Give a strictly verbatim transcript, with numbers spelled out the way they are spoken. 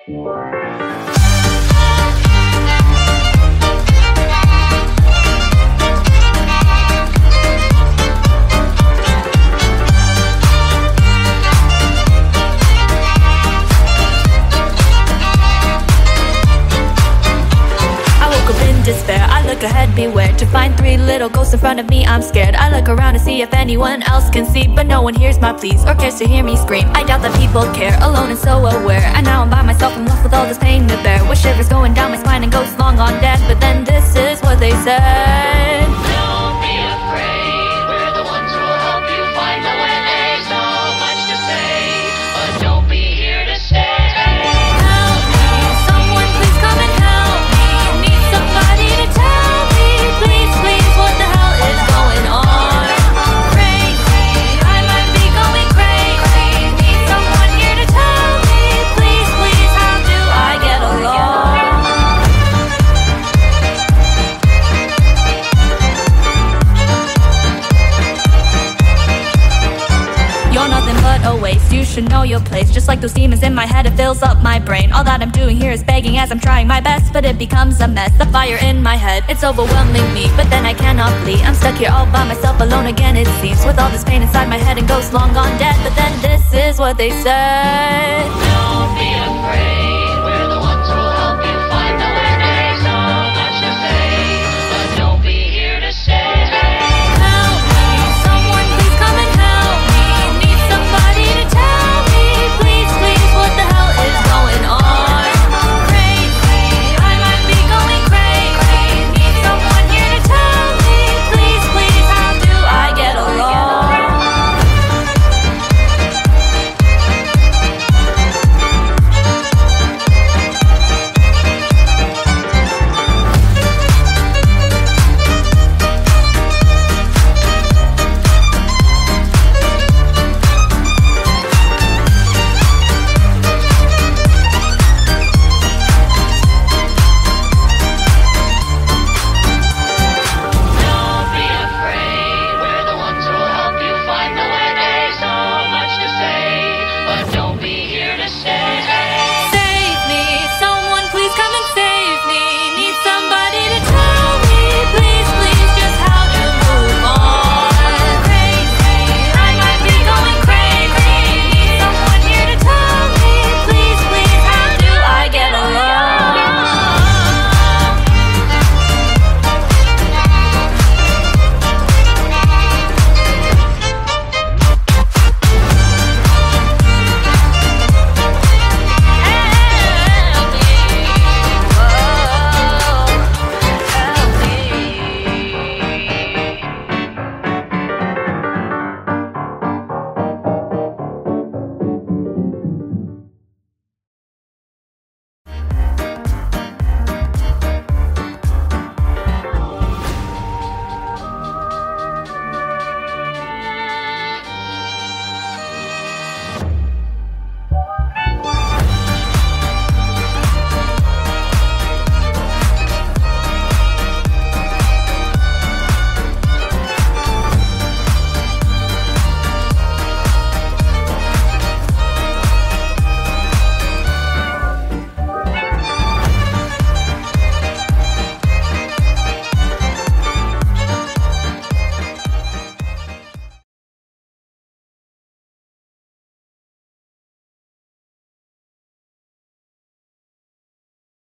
Despair. I look ahead, beware to find three little ghosts in front of me. I'm scared. I look around to see if anyone else can see, but no one hears my pleas or cares to hear me scream. I doubt that people care, alone and so aware. And now I'm by myself, I'm left with all this pain to bear, with shivers going down my spine and ghosts long on dead. But then this is what they said: don't be afraid, we're the ones who will help you find the way. There's so much to say, but don't be here to stay. Help me, someone please come and help me. Need somebody to tell me, please, please, what the hell is going on? Crazy, I might be going crazy. Need someone here to tell me, please, please, how do I get along? You're nothing but a waste, you should know your place. Just like those demons in my head, it fills up my brain. All that I'm doing here is begging as I'm trying my best, but it becomes a mess. The fire in my head, it's overwhelming me, but then I cannot flee. I'm stuck here all by myself, alone again it seems, with all this pain inside my head and ghosts long gone dead. But then this is what they said: